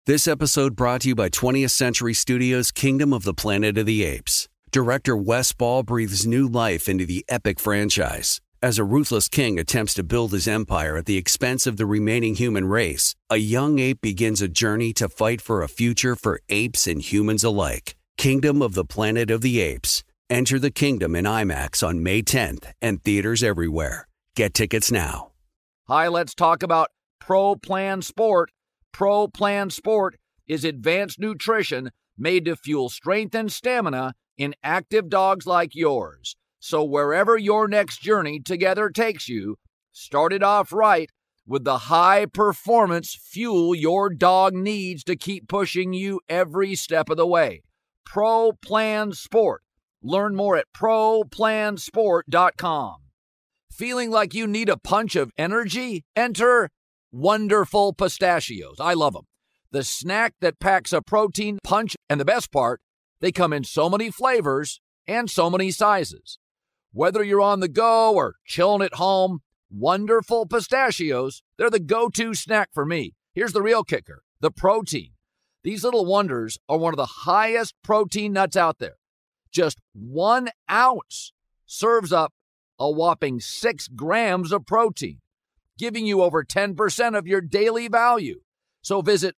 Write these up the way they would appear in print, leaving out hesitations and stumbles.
This episode brought to you by 20th Century Studios' Kingdom of the Planet of the Apes. Director Wes Ball breathes new life into the epic franchise. As a ruthless king attempts to build his empire at the expense of the remaining human race, a young ape begins a journey to fight for a future for apes and humans alike. Kingdom of the Planet of the Apes. Enter the kingdom in IMAX on May 10th and theaters everywhere. Get tickets now. Hi, let's talk about Pro Plan Sport. Pro Plan Sport is advanced nutrition made to fuel strength and stamina in active dogs like yours. So wherever your next journey together takes you, start it off right with the high-performance fuel your dog needs to keep pushing you every step of the way. Pro Plan Sport. Learn more at ProPlansport.com. Feeling like you need a punch of energy? Enter Wonderful Pistachios. I love them. The snack that packs a protein punch, and the best part, they come in so many flavors and so many sizes. Whether you're on the go or chilling at home, Wonderful Pistachios, they're the go-to snack for me. Here's the real kicker, the protein. These little wonders are one of the highest protein nuts out there. Just 1 ounce serves up a whopping 6 grams of protein, giving you over 10% of your daily value. So visit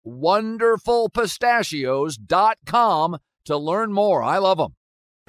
wonderfulpistachios.com to learn more. I love them.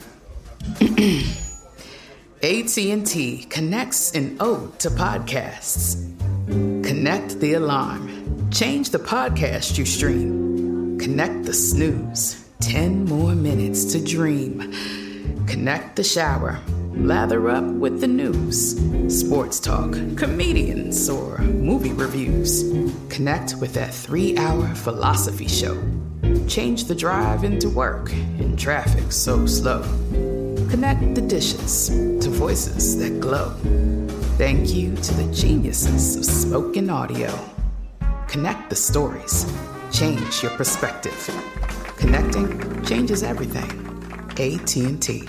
AT&T connects an ode to podcasts. Connect the alarm. Change the podcast you stream. Connect the snooze. 10 more minutes to dream. Connect the shower. Lather up with the news, sports talk, comedians, or movie reviews. Connect with that 3-hour philosophy show. Change the drive into work in traffic so slow. Connect the dishes to voices that glow. Thank you to the geniuses of spoken audio. Connect the stories. Change your perspective. Connecting changes everything. AT&T.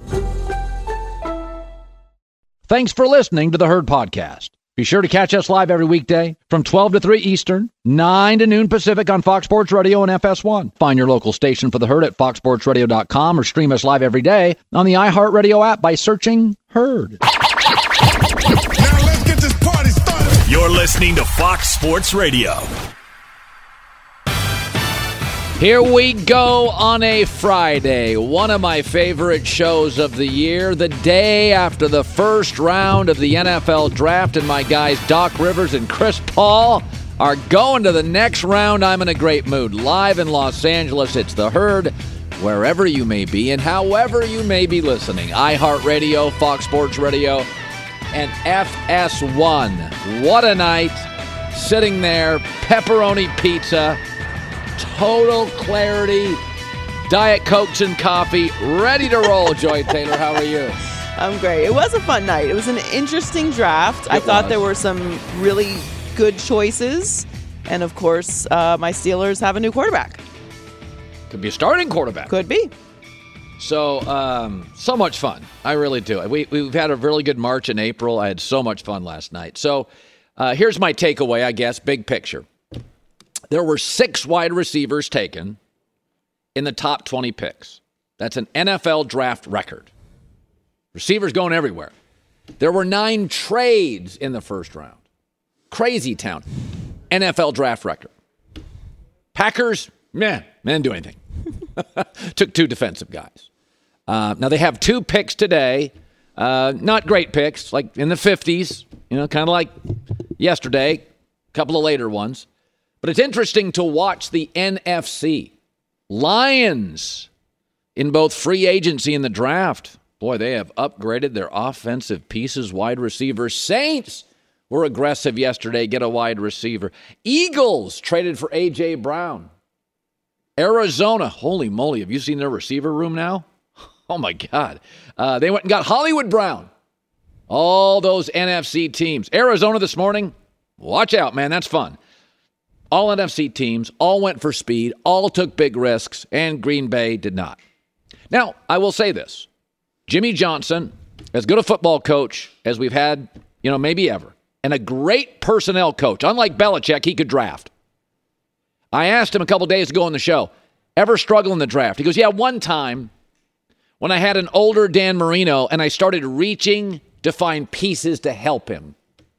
Thanks for listening to the Herd Podcast. Be sure to catch us live every weekday from 12 to 3 Eastern, 9 to noon Pacific on Fox Sports Radio and FS1. Find your local station for the Herd at foxsportsradio.com or stream us live every day on the iHeartRadio app by searching Herd. Now let's get this party started. You're listening to Fox Sports Radio. Here we go on a Friday, one of my favorite shows of the year, the day after the first round of the NFL Draft, and my guys Doc Rivers and Chris Paul are going to the next round. I'm in a great mood. Live in Los Angeles, it's The Herd, wherever you may be and however you may be listening. iHeartRadio, Fox Sports Radio, and FS1. What a night. Sitting there, pepperoni pizza, total clarity, Diet Cokes and coffee, ready to roll. Joy Taylor, how are you? I'm great. It was a fun night. It was an interesting draft. I thought there were some really good choices. And, of course, my Steelers have a new quarterback. Could be a starting quarterback. Could be. So much fun. I really do. We've had a really good March and April. I had so much fun last night. So here's my takeaway, I guess, big picture. There were 6 wide receivers taken in the top 20 picks. That's an NFL draft record. Receivers going everywhere. There were 9 trades in the first round. Crazy town. NFL draft record. Packers, didn't do anything. Took 2 defensive guys. Now they have 2 picks today. Not great picks, like in the 50s, kind of like yesterday, a couple of later ones. But it's interesting to watch the NFC. Lions in both free agency and the draft. Boy, they have upgraded their offensive pieces, wide receivers. Saints were aggressive yesterday, get a wide receiver. Eagles traded for A.J. Brown. Arizona, holy moly, have you seen their receiver room now? Oh, my God. They went and got Hollywood Brown. All those NFC teams. Arizona this morning, watch out, man, that's fun. All NFC teams, all went for speed, all took big risks, and Green Bay did not. Now, I will say this. Jimmy Johnson, as good a football coach as we've had, maybe ever, and a great personnel coach. Unlike Belichick, he could draft. I asked him a couple days ago on the show, ever struggle in the draft? He goes, yeah, one time when I had an older Dan Marino and I started reaching to find pieces to help him.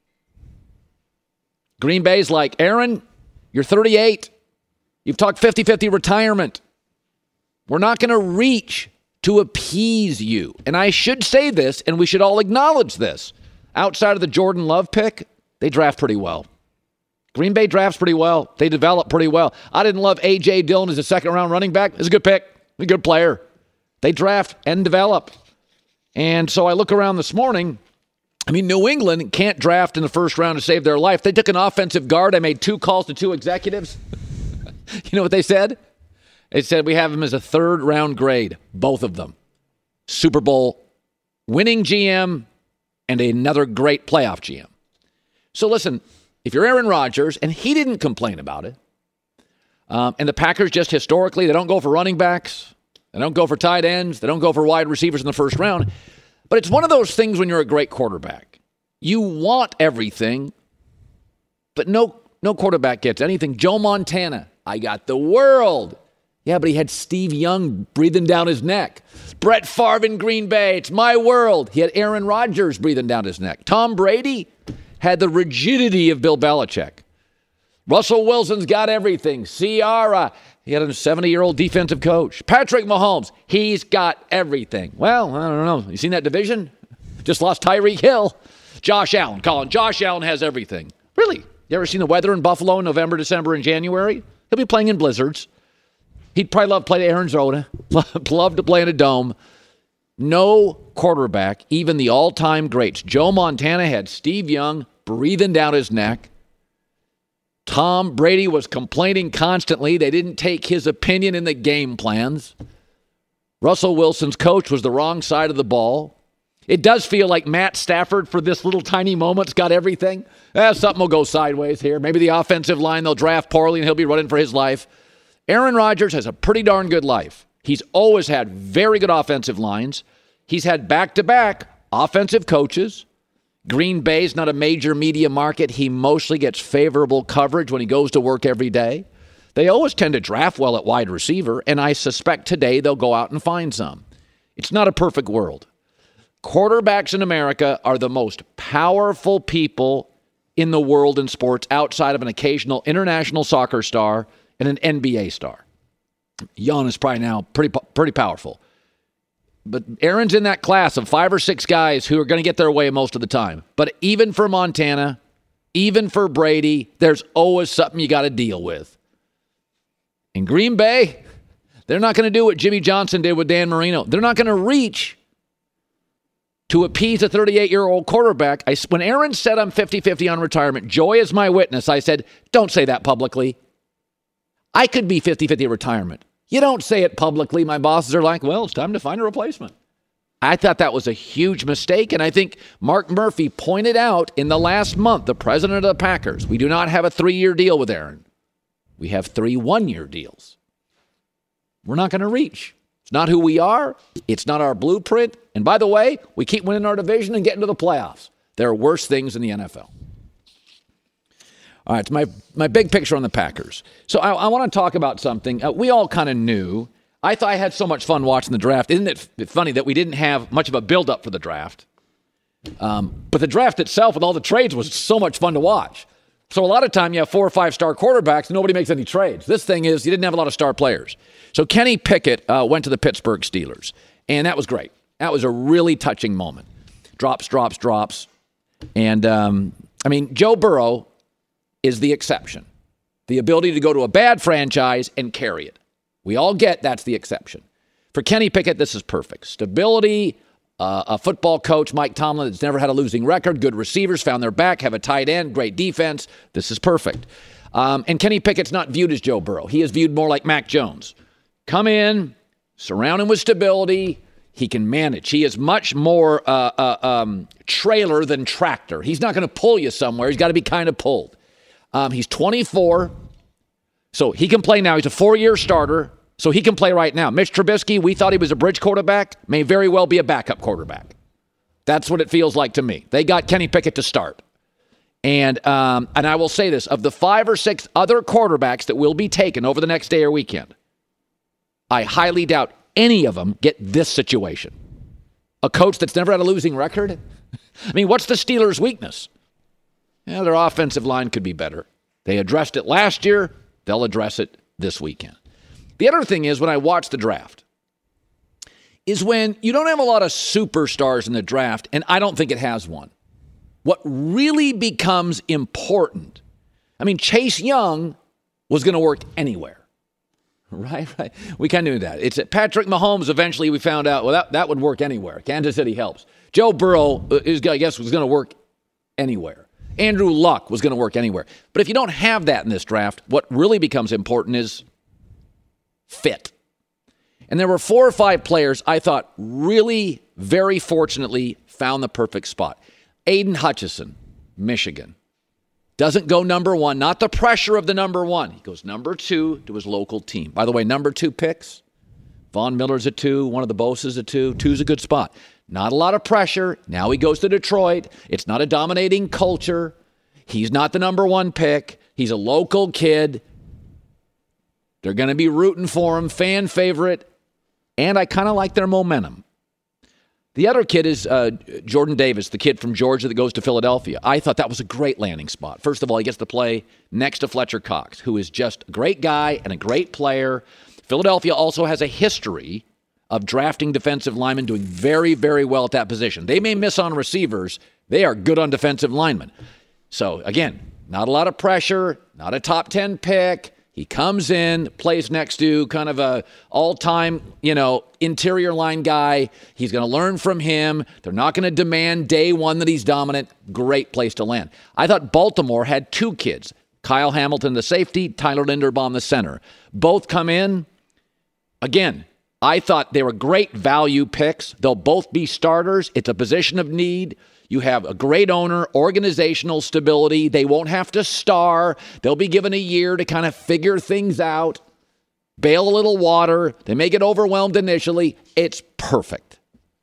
Green Bay's like, Aaron, you're 38. You've talked 50-50 retirement. We're not going to reach to appease you. And I should say this, and we should all acknowledge this. Outside of the Jordan Love pick, they draft pretty well. Green Bay drafts pretty well. They develop pretty well. I didn't love A.J. Dillon as a second-round running back. It's a good pick. A good player. They draft and develop. And so I look around this morning. I mean, New England can't draft in the first round to save their life. They took an offensive guard. I made 2 calls to 2 executives. You know what they said? They said we have him as a 3rd-round grade, both of them. Super Bowl winning GM and another great playoff GM. So listen, if you're Aaron Rodgers, and he didn't complain about it, and the Packers just historically, they don't go for running backs. They don't go for tight ends. They don't go for wide receivers in the first round. But it's one of those things when you're a great quarterback. You want everything, but no quarterback gets anything. Joe Montana, I got the world. Yeah, but he had Steve Young breathing down his neck. Brett Favre in Green Bay, it's my world. He had Aaron Rodgers breathing down his neck. Tom Brady had the rigidity of Bill Belichick. Russell Wilson's got everything. Ciara, he had a 70-year-old defensive coach. Patrick Mahomes, he's got everything. Well, I don't know. You seen that division? Just lost Tyreek Hill. Josh Allen, Colin. Josh Allen has everything. Really? You ever seen the weather in Buffalo in November, December, and January? He'll be playing in blizzards. He'd probably love to play to Arizona. Love to play in a dome. No quarterback, even the all-time greats. Joe Montana had Steve Young breathing down his neck. Tom Brady was complaining constantly. They didn't take his opinion in the game plans. Russell Wilson's coach was the wrong side of the ball. It does feel like Matt Stafford for this little tiny moment's got everything. Something will go sideways here. Maybe the offensive line, they'll draft poorly and he'll be running for his life. Aaron Rodgers has a pretty darn good life. He's always had very good offensive lines. He's had back-to-back offensive coaches. Green Bay's not a major media market. He mostly gets favorable coverage when he goes to work every day. They always tend to draft well at wide receiver, and I suspect today they'll go out and find some. It's not a perfect world. Quarterbacks in America are the most powerful people in the world in sports outside of an occasional international soccer star and an NBA star. Jan is probably now pretty powerful. But Aaron's in that class of 5 or 6 guys who are going to get their way most of the time. But even for Montana, even for Brady, there's always something you got to deal with. In Green Bay, they're not going to do what Jimmy Johnson did with Dan Marino. They're not going to reach to appease a 38-year-old quarterback. When Aaron said I'm 50-50 on retirement, Joy is my witness. I said, don't say that publicly. I could be 50-50 retirement. You don't say it publicly. My bosses are like, well, it's time to find a replacement. I thought that was a huge mistake, and I think Mark Murphy pointed out in the last month, the president of the Packers, we do not have a 3-year deal with Aaron. We have 3 one-year deals. We're not going to reach. It's not who we are. It's not our blueprint. And by the way, we keep winning our division and getting to the playoffs. There are worse things in the NFL. All right, it's my big picture on the Packers. So I want to talk about something. We all kind of knew. I thought I had so much fun watching the draft. Isn't it funny that we didn't have much of a build-up for the draft? But the draft itself with all the trades was so much fun to watch. So a lot of time you have 4 or 5 star quarterbacks and nobody makes any trades. This thing is you didn't have a lot of star players. So Kenny Pickett went to the Pittsburgh Steelers, and that was great. That was a really touching moment. Drops. And, Joe Burrow is the exception. The ability to go to a bad franchise and carry it. We all get that's the exception. For Kenny Pickett, this is perfect. Stability, a football coach, Mike Tomlin, that's never had a losing record, good receivers, found their back, have a tight end, great defense. This is perfect. And Kenny Pickett's not viewed as Joe Burrow. He is viewed more like Mac Jones. Come in, surround him with stability. He can manage. He is much more trailer than tractor. He's not going to pull you somewhere. He's got to be kind of pulled. He's 24, so he can play now. He's a 4-year starter, so he can play right now. Mitch Trubisky, we thought he was a bridge quarterback, may very well be a backup quarterback. That's what it feels like to me. They got Kenny Pickett to start. And I will say this, of the 5 or 6 other quarterbacks that will be taken over the next day or weekend, I highly doubt any of them get this situation. A coach that's never had a losing record? I mean, what's the Steelers' weakness? Yeah, their offensive line could be better. They addressed it last year. They'll address it this weekend. The other thing is, when I watch the draft, is when you don't have a lot of superstars in the draft, and I don't think it has one. What really becomes important, I mean, Chase Young was going to work anywhere. Right. We kind of knew that. It's Patrick Mahomes. Eventually, we found out, well, that would work anywhere. Kansas City helps. Joe Burrow, was going to work anywhere. Andrew Luck was going to work anywhere. But if you don't have that in this draft, what really becomes important is fit. And there were 4 or 5 players I thought really, very fortunately, found the perfect spot. Aiden Hutchinson, Michigan. Doesn't go number 1, not the pressure of the number 1. He goes number 2 to his local team. By the way, number 2 picks. Von Miller's a 2, one of the Bosa's a 2. 2's a good spot. Not a lot of pressure. Now he goes to Detroit. It's not a dominating culture. He's not the number 1 pick. He's a local kid. They're going to be rooting for him, fan favorite. And I kind of like their momentum. The other kid is Jordan Davis, the kid from Georgia that goes to Philadelphia. I thought that was a great landing spot. First of all, he gets to play next to Fletcher Cox, who is just a great guy and a great player. Philadelphia also has a history of drafting defensive linemen doing very, very well at that position. They may miss on receivers. They are good on defensive linemen. So, again, not a lot of pressure, not a top 10 pick. He comes in, plays next to kind of a all-time, interior line guy. He's going to learn from him. They're not going to demand day one that he's dominant. Great place to land. I thought Baltimore had 2 kids. Kyle Hamilton, the safety, Tyler Linderbaum, the center. Both come in. Again, I thought they were great value picks. They'll both be starters. It's a position of need. You have a great owner, organizational stability. They won't have to star. They'll be given a year to kind of figure things out, bail a little water. They may get overwhelmed initially. It's perfect.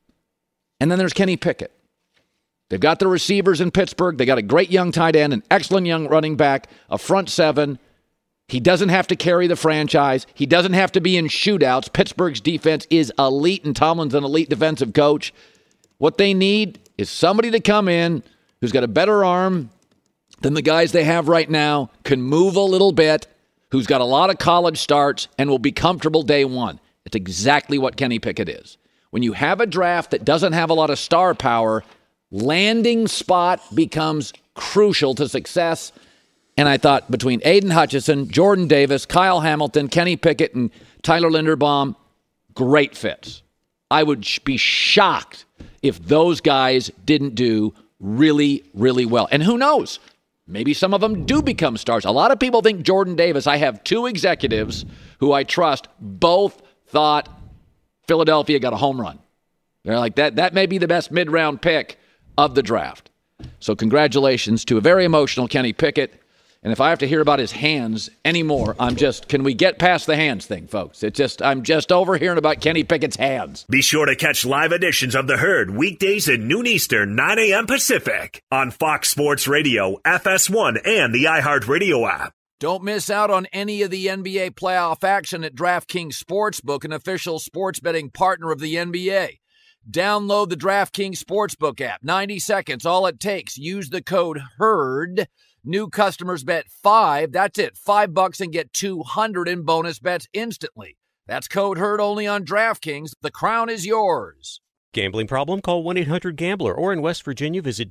And then there's Kenny Pickett. They've got the receivers in Pittsburgh. They got a great young tight end, an excellent young running back, a front 7. He doesn't have to carry the franchise. He doesn't have to be in shootouts. Pittsburgh's defense is elite, and Tomlin's an elite defensive coach. What they need is somebody to come in who's got a better arm than the guys they have right now, can move a little bit, who's got a lot of college starts, and will be comfortable day one. It's exactly what Kenny Pickett is. When you have a draft that doesn't have a lot of star power, landing spot becomes crucial to success. And I thought between Aiden Hutchinson, Jordan Davis, Kyle Hamilton, Kenny Pickett, and Tyler Linderbaum, great fits. I would be shocked if those guys didn't do really, really well. And who knows? Maybe some of them do become stars. A lot of people think Jordan Davis. I have 2 executives who I trust. Both thought Philadelphia got a home run. They're like, that may be the best mid-round pick of the draft. So congratulations to a very emotional Kenny Pickett. And if I have to hear about his hands anymore, can we get past the hands thing, folks? I'm just overhearing about Kenny Pickett's hands. Be sure to catch live editions of The Herd weekdays at noon Eastern, 9 a.m. Pacific on Fox Sports Radio, FS1, and the iHeartRadio app. Don't miss out on any of the NBA playoff action at DraftKings Sportsbook, an official sports betting partner of the NBA. Download the DraftKings Sportsbook app. 90 seconds, all it takes. Use the code HERD. New customers bet $5. That's it. $5 and get $200 in bonus bets instantly. That's code HERD only on DraftKings. The crown is yours. Gambling problem? Call 1-800-GAMBLER. Or in West Virginia, visit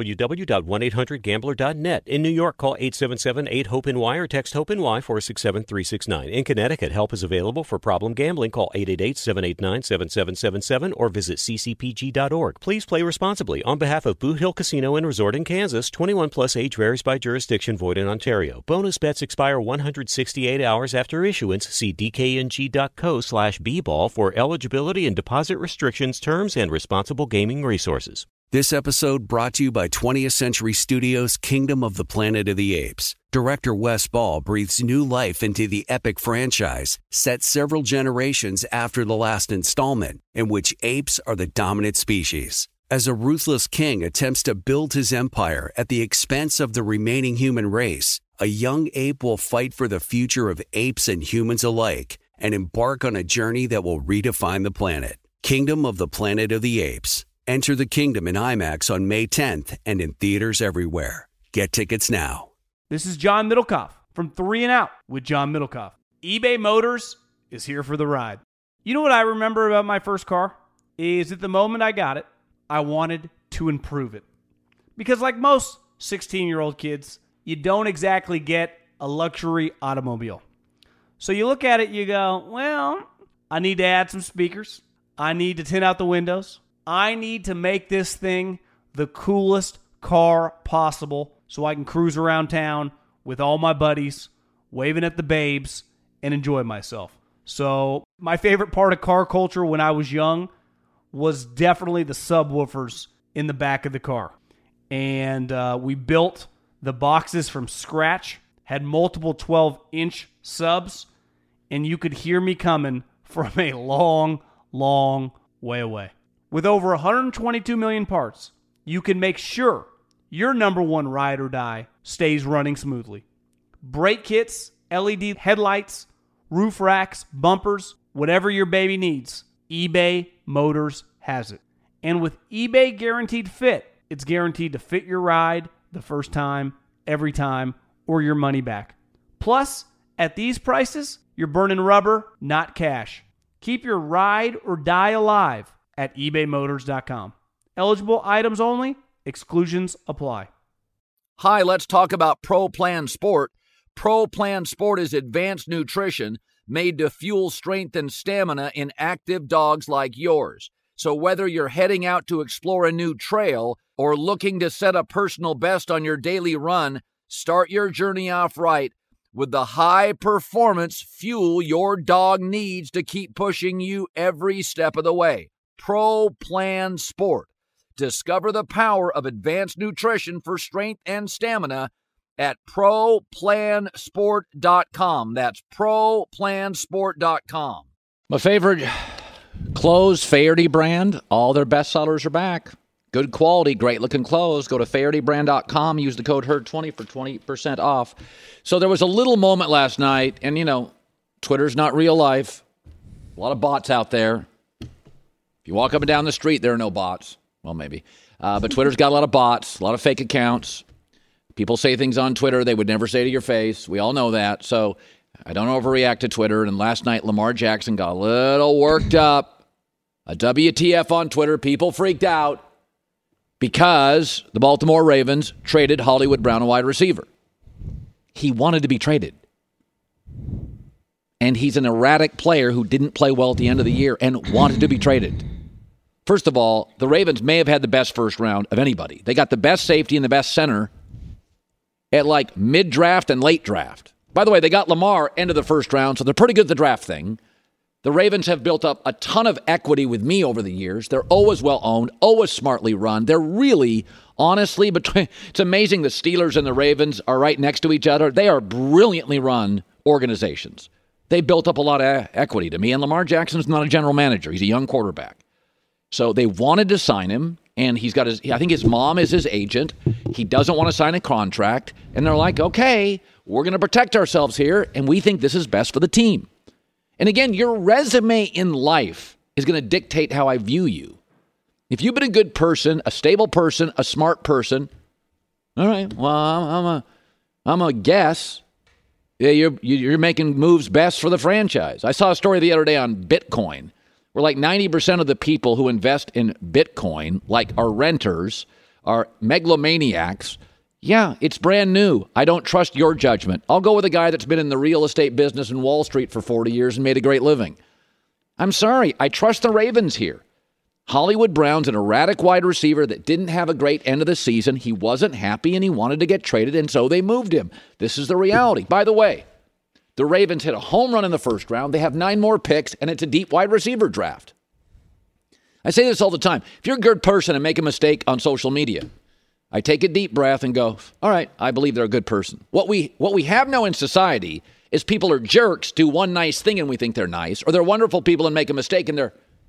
www.1800gambler.net. In New York, call 877-8-HOPE-NY or text HOPE-NY 467-369. In Connecticut, help is available for problem gambling. Call 888-789-7777 or visit ccpg.org. Please play responsibly. On behalf of Boot Hill Casino and Resort in Kansas, 21 plus age varies by jurisdiction, void in Ontario. Bonus bets expire 168 hours after issuance. See dkng.co/bball for eligibility and deposit restrictions, terms, and responsible gaming resources. This episode brought to you by 20th Century Studios' Kingdom of the Planet of the Apes. Director Wes Ball breathes new life into the epic franchise, set several generations after the last installment, in which apes are the dominant species. As a ruthless king attempts to build his empire at the expense of the remaining human race, a young ape will fight for the future of apes and humans alike and embark on a journey that will redefine the planet. Kingdom of the Planet of the Apes. Enter the kingdom in IMAX on May 10th and in theaters everywhere. Get tickets now. This is John Middlecoff from 3 and Out with John Middlecoff. eBay Motors is here for the ride. You know what I remember about my first car? Is at the moment I got it, I wanted to improve it. Because like most 16-year-old kids, you don't exactly get a luxury automobile. So you look at it, you go, well, I need to add some speakers. I need to tint out the windows. I need to make this thing the coolest car possible so I can cruise around town with all my buddies, waving at the babes, and enjoy myself. So my favorite part of car culture when I was young was definitely the subwoofers in the back of the car. And we built the boxes from scratch, had multiple 12-inch subs, and you could hear me coming from a long, long way away. With over 122 million parts, you can make sure your number one ride or die stays running smoothly. Brake kits, LED headlights, roof racks, bumpers, whatever your baby needs, eBay Motors has it. And with eBay Guaranteed Fit, it's guaranteed to fit your ride the first time, every time, or your money back. Plus, at these prices, you're burning rubber, not cash. Keep your ride or die alive at ebaymotors.com. Eligible items only. Exclusions apply. Hi, let's talk about Pro Plan Sport. Pro Plan Sport is advanced nutrition made to fuel strength and stamina in active dogs like yours. So whether you're heading out to explore a new trail or looking to set a personal best on your daily run, start your journey off right with the high-performance fuel your dog needs to keep pushing you every step of the way. Pro Plan Sport. Discover the power of advanced nutrition for strength and stamina at ProPlansport.com. That's ProPlansport.com. My favorite clothes, Faherty brand. All their best sellers are back. Good quality, great-looking clothes. Go to FahertyBrand.com. Use the code HERD20 for 20% off. So there was a little moment last night, and, you know, Twitter's not real life. A lot of bots out there. If you walk up and down the street, there are no bots. Well, maybe. But Twitter's got a lot of bots, a lot of fake accounts. People say things on Twitter they would never say to your face. We all know that. So I don't overreact to Twitter. And last night, Lamar Jackson got a little worked up. A WTF on Twitter. People freaked out because the Baltimore Ravens traded Hollywood Brown, a wide receiver. He wanted to be traded. And he's an erratic player who didn't play well at the end of the year and wanted to be traded. First of all, the Ravens may have had the best first round of anybody. They got the best safety and the best center at like mid-draft and late draft. By the way, they got Lamar end of the first round, so they're pretty good at the draft thing. The Ravens have built up a ton of equity with me over the years. They're always well-owned, always smartly run. They're really, honestly, it's amazing the Steelers and the Ravens are right next to each other. They are brilliantly run organizations. They built up a lot of equity to me, and Lamar Jackson's not a general manager. He's a young quarterback. So they wanted to sign him, and he's got I think his mom is his agent. He doesn't want to sign a contract, and they're like, okay, we're going to protect ourselves here, and we think this is best for the team. And again, your resume in life is going to dictate how I view you. If you've been a good person, a stable person, a smart person, all right, well, I'm a guess. Yeah, you're making moves best for the franchise. I saw a story the other day on Bitcoin, where like 90% of the people who invest in Bitcoin, like are renters, are megalomaniacs. Yeah, it's brand new. I don't trust your judgment. I'll go with a guy that's been in the real estate business in Wall Street for 40 years and made a great living. I'm sorry. I trust the Ravens here. Hollywood Brown's an erratic wide receiver that didn't have a great end of the season. He wasn't happy and he wanted to get traded, and so they moved him. This is the reality. By the way, the Ravens hit a home run in the first round. They have 9 more picks, and it's a deep wide receiver draft. I say this all the time. If you're a good person and make a mistake on social media, I take a deep breath and go, all right, I believe they're a good person. What we have now in society is people are jerks, do one nice thing and we think they're nice, or they're wonderful people and make a mistake and they're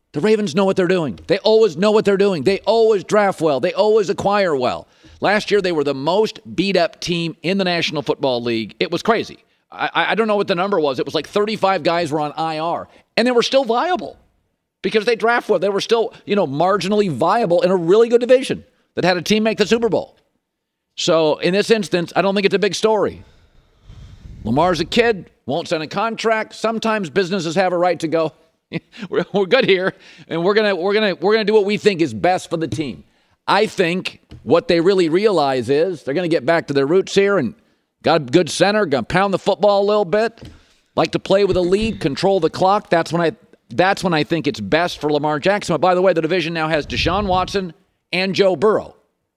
The Ravens know what they're doing. They always know what they're doing. They always draft well. They always acquire well. Last year, they were the most beat-up team in the National Football League. It was crazy. I don't know what the number was. It was like 35 guys were on IR, and they were still viable because they draft well. They were still, marginally viable in a really good division that had a team make the Super Bowl. So in this instance, I don't think it's a big story. Lamar's a kid, won't sign a contract. Sometimes businesses have a right to go, we're good here, and we're gonna do what we think is best for the team. I think what they really realize is they're gonna get back to their roots here and got a good center, gonna pound the football a little bit, like to play with a lead, control the clock. That's when I think it's best for Lamar Jackson. But by the way, the division now has Deshaun Watson and Joe Burrow.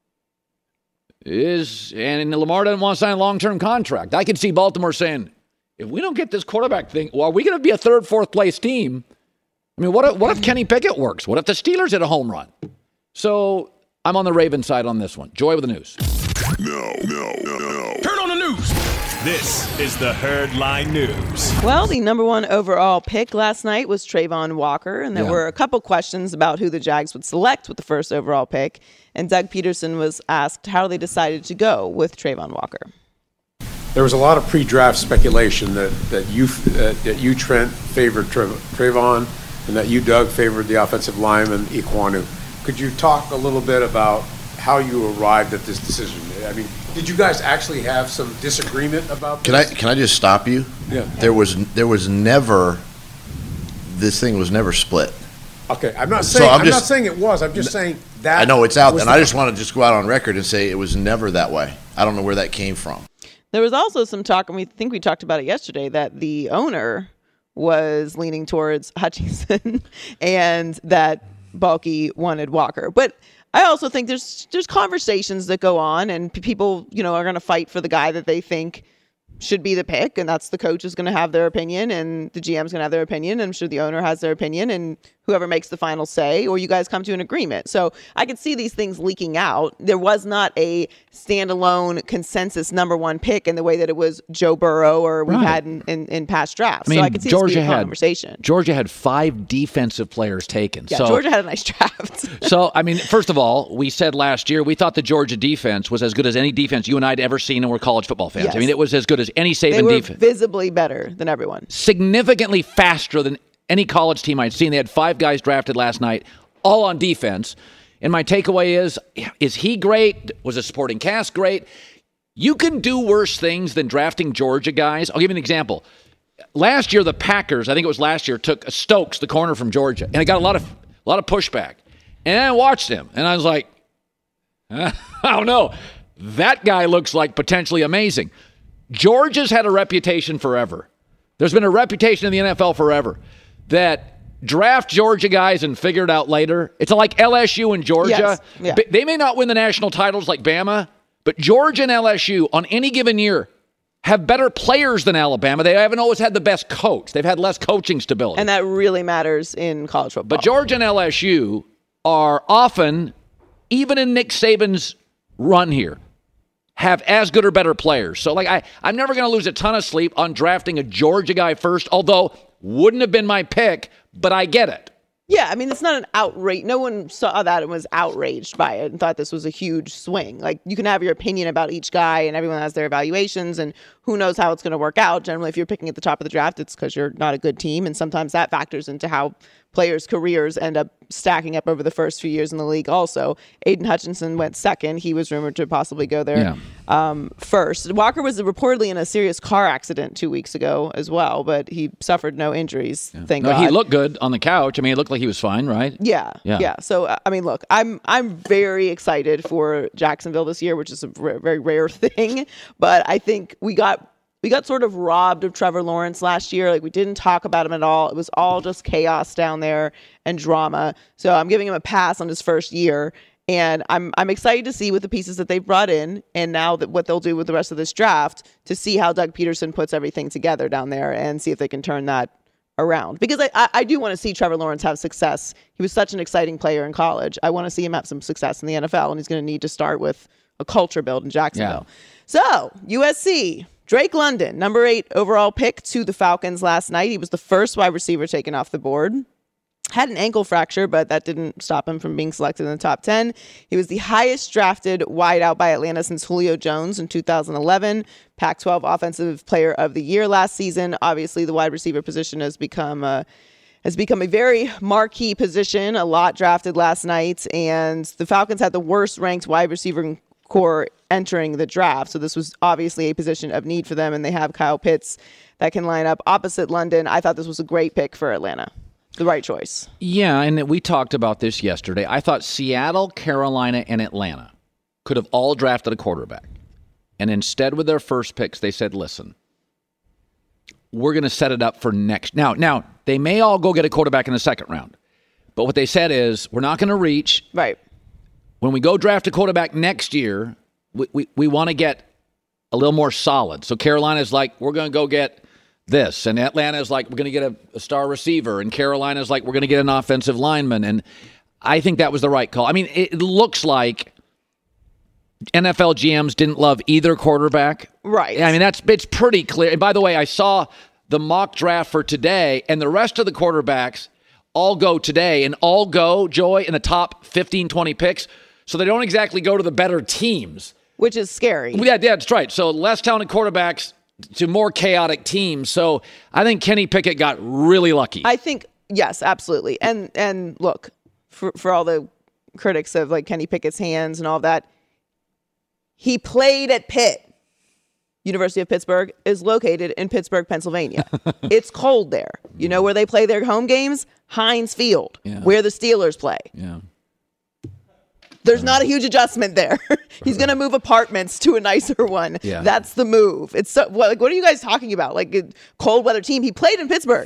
And Lamar doesn't want to sign a long-term contract. I could see Baltimore saying, if we don't get this quarterback thing, well, are we going to be a third, fourth place team? I mean, what if Kenny Pickett works? What if the Steelers hit a home run? So I'm on the Ravens side on this one. Joy with the news. No. Turn on the news. This is the Herd Line News. Well, the number one overall pick last night was Trayvon Walker, and there were a couple questions about who the Jags would select with the first overall pick. And Doug Peterson was asked how they decided to go with Trayvon Walker. There was a lot of pre-draft speculation that you, Trent, favored Trayvon, and that you, Doug, favored the offensive lineman, Ekwonu. Could you talk a little bit about how you arrived at this decision? I mean, did you guys actually have some disagreement about this? Can I just stop you? Yeah. There was never, this thing was never split. Okay, I'm not saying it was. I'm just saying that. I know it's out there, and I just want to just go out on record and say it was never that way. I don't know where that came from. There was also some talk, and we think we talked about it yesterday, that the owner was leaning towards Hutchinson and that Balky wanted Walker. But I also think there's conversations that go on, and people, are going to fight for the guy that they think should be the pick, and that's the coach is going to have their opinion, and the GM is going to have their opinion, and I'm sure the owner has their opinion, and whoever makes the final say, or you guys come to an agreement. So I could see these things leaking out. There was not a standalone consensus number one pick in the way that it was Joe Burrow or we've had in past drafts. So I could see this being a conversation. Georgia had 5 defensive players taken. Yeah, so Georgia had a nice draft. So, first of all, we said last year we thought the Georgia defense was as good as any defense you and I had ever seen, and we're college football fans. Yes. It was as good as any Saban they were defense. Visibly better than everyone. Significantly faster than any college team I'd seen. They had 5 guys drafted last night, all on defense. And my takeaway is he great? Was the supporting cast great? You can do worse things than drafting Georgia guys. I'll give you an example. Last year, the Packers, I think it was last year, took Stokes, the corner from Georgia, and it got a lot of pushback. And I watched him, and I was like, I don't know. That guy looks like potentially amazing. Georgia's had a reputation forever. There's been a reputation in the NFL forever that draft Georgia guys and figure it out later. It's like LSU and Georgia. Yes. Yeah. They may not win the national titles like Bama, but Georgia and LSU on any given year have better players than Alabama. They haven't always had the best coach. They've had less coaching stability. And that really matters in college football. But Georgia and LSU are often, even in Nick Saban's run here, have as good or better players. So, I'm never going to lose a ton of sleep on drafting a Georgia guy first, although wouldn't have been my pick, but I get it. Yeah, it's not an outrage. No one saw that and was outraged by it and thought this was a huge swing. You can have your opinion about each guy, and everyone has their evaluations, and who knows how it's going to work out. Generally, if you're picking at the top of the draft, it's because you're not a good team, and sometimes that factors into how players' careers end up stacking up over the first few years in the league also. Aiden Hutchinson went second. He was rumored to possibly go there first. Walker was reportedly in a serious car accident 2 weeks ago as well, but he suffered no injuries, thank God. He looked good on the couch. He looked like he was fine, right? Yeah. So, look, I'm very excited for Jacksonville this year, which is a very rare thing, but I think we got sort of robbed of Trevor Lawrence last year. We didn't talk about him at all. It was all just chaos down there and drama. So I'm giving him a pass on his first year. And I'm excited to see with the pieces that they've brought in, and now that what they'll do with the rest of this draft, to see how Doug Peterson puts everything together down there and see if they can turn that around. Because I do want to see Trevor Lawrence have success. He was such an exciting player in college. I want to see him have some success in the NFL, and he's going to need to start with a culture build in Jacksonville. Yeah. So, USC, Drake London, number 8 overall pick to the Falcons last night. He was the first wide receiver taken off the board. Had an ankle fracture, but that didn't stop him from being selected in the top 10. He was the highest drafted wideout by Atlanta since Julio Jones in 2011. Pac-12 Offensive Player of the Year last season. Obviously, the wide receiver position has become a very marquee position, a lot drafted last night, and the Falcons had the worst ranked wide receiver core entering the draft. So this was obviously a position of need for them, and they have Kyle Pitts that can line up opposite London. I thought this was a great pick for Atlanta. The right choice. Yeah, and we talked about this yesterday. I thought Seattle, Carolina, and Atlanta could have all drafted a quarterback. And instead with their first picks, they said, listen, we're going to set it up for next. Now, they may all go get a quarterback in the second round. But what they said is, we're not going to reach. Right. When we go draft a quarterback next year, we want to get a little more solid. So Carolina's like, we're going to go get this. And Atlanta's like, we're going to get a star receiver. And Carolina's like, we're going to get an offensive lineman. And I think that was the right call. I mean, it looks like NFL GMs didn't love either quarterback. Right. I mean, it's pretty clear. And by the way, I saw the mock draft for today, and the rest of the quarterbacks all go today and all go, Joy, in the top 15, 20 picks. So they don't exactly go to the better teams. Which is scary. Yeah, that's right. So less talented quarterbacks to more chaotic teams. So I think Kenny Pickett got really lucky. I think, yes, absolutely. And look, for all the critics of like Kenny Pickett's hands and all that, he played at Pitt. University of Pittsburgh is located in Pittsburgh, Pennsylvania. It's cold there. You know where they play their home games? Heinz Field, where the Steelers play. Yeah. There's not a huge adjustment there. He's going to move apartments to a nicer one. Yeah. That's the move. It's so, what are you guys talking about? Like a cold weather team. He played in Pittsburgh.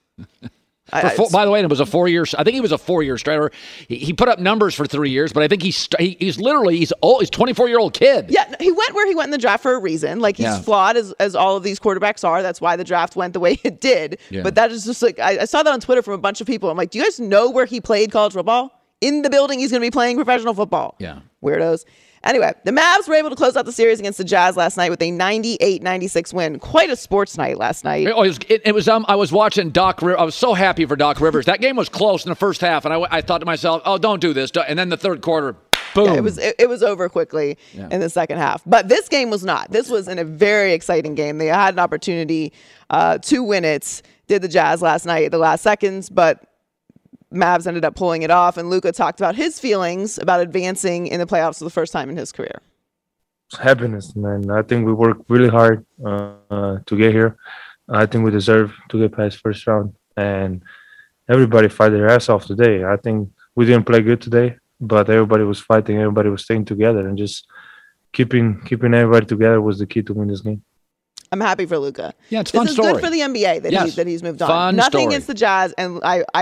By the way, it was a 4-year. I think he was a 4-year strider. He put up numbers for 3 years, but I think he's old. He's a 24-year-old kid. Yeah, he went where he went in the draft for a reason. Like he's flawed as all of these quarterbacks are. That's why the draft went the way it did. Yeah. But that is just like I saw that on Twitter from a bunch of people. I'm like, do you guys know where he played college football? In the building, he's going to be playing professional football. Yeah, weirdos. Anyway, the Mavs were able to close out the series against the Jazz last night with a 98-96 win. Quite a sports night last night. It was. I was watching Doc Rivers. I was so happy for Doc Rivers. That game was close in the first half, and I thought to myself, "Oh, don't do this." And then the third quarter, boom! Yeah, it was over quickly in the second half. But this game was not. This was in a very exciting game. They had an opportunity to win it. Did the Jazz last night at the last seconds, but Mavs ended up pulling it off, and Luka talked about his feelings about advancing in the playoffs for the first time in his career. It's happiness, man. I think we worked really hard to get here. I think we deserve to get past first round, and everybody fight their ass off today. I think we didn't play good today, but everybody was fighting. Everybody was staying together, and just keeping everybody together was the key to win this game. I'm happy for Luka. Yeah, it's a fun story. This is good for the NBA that he's moved on. Fun Nothing story. against the Jazz, and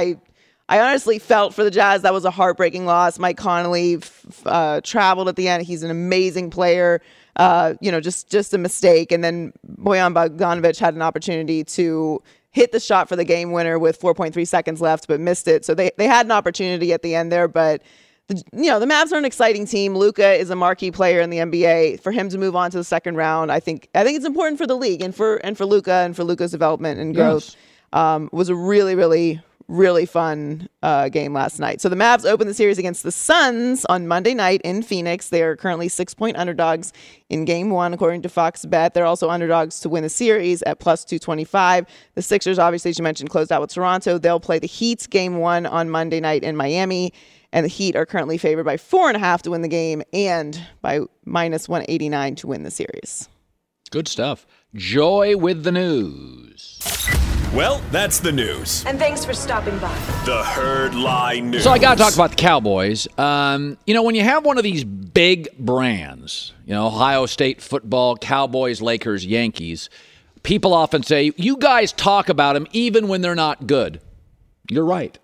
I honestly felt for the Jazz that was a heartbreaking loss. Mike Conley traveled at the end. He's an amazing player. Just a mistake. And then Bojan Bogdanovic had an opportunity to hit the shot for the game winner with 4.3 seconds left, but missed it. So they had an opportunity at the end there. But the Mavs are an exciting team. Luka is a marquee player in the NBA. For him to move on to the second round, I think it's important for the league and for Luka and for Luka's development and growth. Yes. Was a really, really, really fun game last night. So the Mavs opened the series against the Suns on Monday night in Phoenix. They are currently 6-point underdogs in game one, according to Fox Bet. They're also underdogs to win the series at plus 225. The Sixers, obviously, as you mentioned, closed out with Toronto. They'll play the Heat game one on Monday night in Miami. And the Heat are currently favored by 4.5 to win the game and by minus 189 to win the series. Good stuff. Joy with the news. Well, that's the news. And thanks for stopping by. The Herd Lie News. So I got to talk about the Cowboys. When you have one of these big brands, Ohio State football, Cowboys, Lakers, Yankees, people often say, you guys talk about them even when they're not good. You're right.